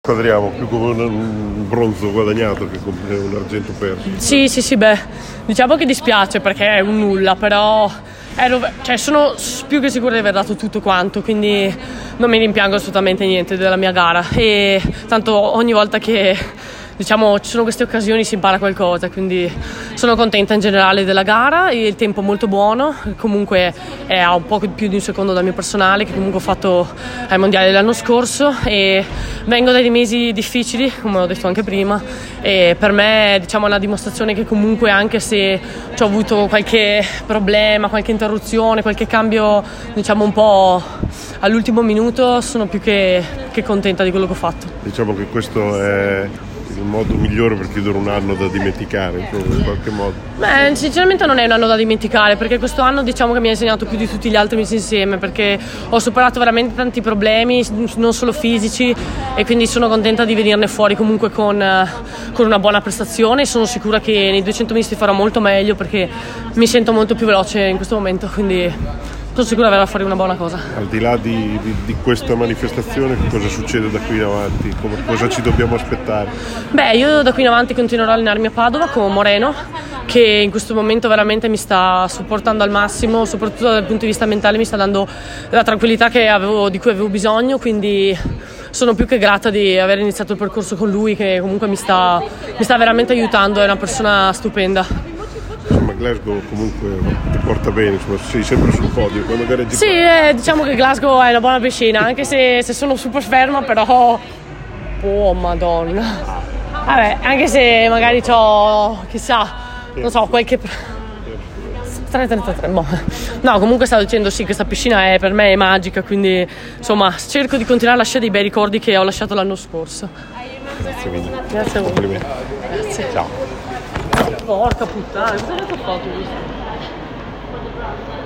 Quadriamo più come un bronzo guadagnato che come un argento perso. Sì, beh, diciamo che dispiace perché è un nulla, però sono più che sicura di aver dato tutto quanto, quindi non mi rimpiango assolutamente niente della mia gara e tanto ogni volta che ci sono queste occasioni si impara qualcosa, quindi sono contenta in generale della gara, il tempo molto buono, comunque è a un po' più di un secondo dal mio personale che comunque ho fatto ai mondiali l'anno scorso e vengo dai mesi difficili, come ho detto anche prima, e per me è una dimostrazione che comunque anche se ho avuto qualche problema, qualche interruzione, qualche cambio un po' all'ultimo minuto, sono più che contenta di quello che ho fatto. Diciamo che questo è il modo migliore per chiudere un anno da dimenticare, in qualche modo. Beh, sinceramente non è un anno da dimenticare, perché questo anno che mi ha insegnato più di tutti gli altri messi insieme, perché ho superato veramente tanti problemi, non solo fisici, e quindi sono contenta di venirne fuori comunque con una buona prestazione. Sono sicura che nei 200 misti farò molto meglio perché mi sento molto più veloce in questo momento, quindi sono sicura di verrà fuori una buona cosa. Al di là di questa manifestazione, che cosa succede da qui in avanti? Cosa ci dobbiamo aspettare? Beh, io da qui in avanti continuerò a allenarmi a Padova con Moreno, che in questo momento veramente mi sta supportando al massimo, soprattutto dal punto di vista mentale mi sta dando la tranquillità di cui avevo bisogno, quindi sono più che grata di aver iniziato il percorso con lui, che comunque mi sta veramente aiutando, è una persona stupenda. Insomma, Glasgow comunque ti porta bene, sei sempre sul podio quando gareggi. Sì, diciamo che Glasgow è una buona piscina, anche se sono super ferma, però oh madonna, vabbè, anche se magari c'ho chissà, non so, qualche 3:33, no, comunque stavo dicendo sì, questa piscina per me è magica, quindi insomma cerco di continuare a lasciare dei bei ricordi che ho lasciato l'anno scorso. Grazie mille. Grazie a voi. Complimenti. Grazie. Ciao. Porca puttana, cosa avete fatto questo?